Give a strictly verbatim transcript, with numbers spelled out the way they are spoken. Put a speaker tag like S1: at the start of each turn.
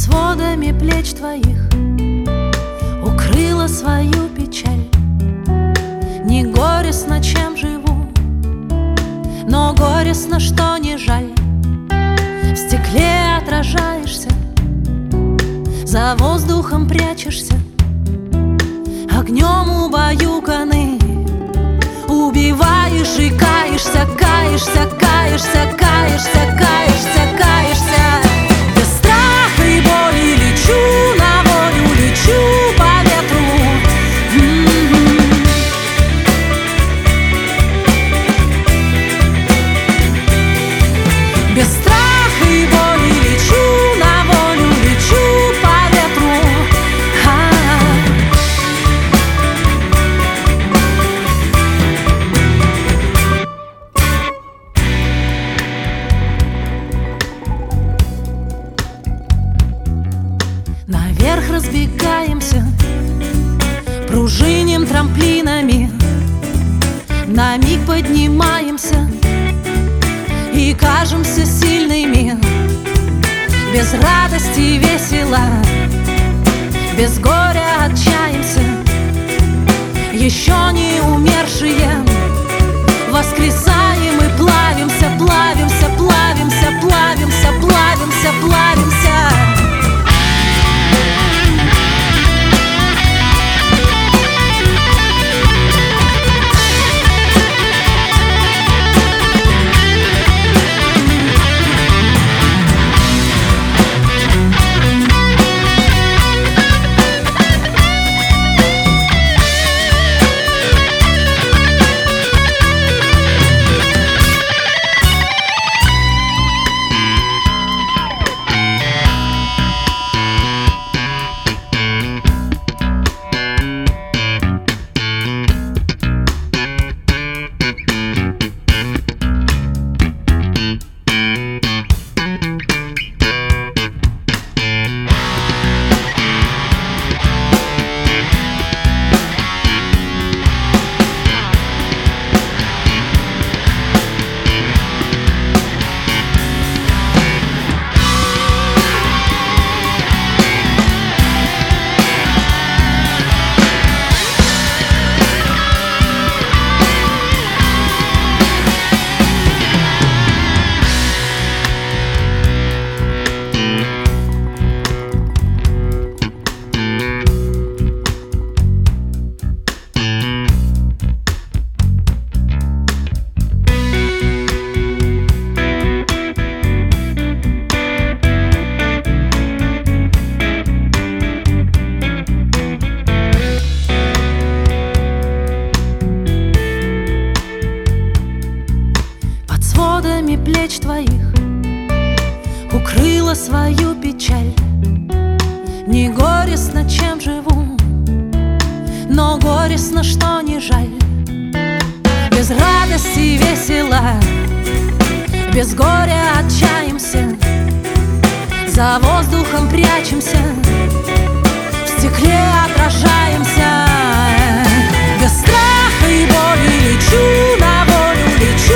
S1: сводами плеч твоих укрыла свою печаль. Не горестно, чем живу, но горестно, что не жаль. В стекле отражаешься, за воздухом прячешься, огнем убаюканы. Убиваешь и каешься, каешься, каешься, каешься, каешься, каешься. Без страха и боли лечу на волю, лечу по ветру. М-м-м. Без страха и боли лечу на волю, лечу по ветру. Наверх разбегаемся, пружиним трамплинами, на миг поднимаемся и кажемся сильными. Без радости весело, без горя отчаемся, еще не умершие. Воскресаем и плавимся, плавимся, плавимся, плавимся, плавимся, плавимся. Сводами плеч твоих укрыла свою печаль. Не горестно, чем живу, но горестно, что не жаль. Без радости весело, без горя отчаемся, за воздухом прячемся, в стекле отражаемся. Без страха и боли лечу на волю, лечу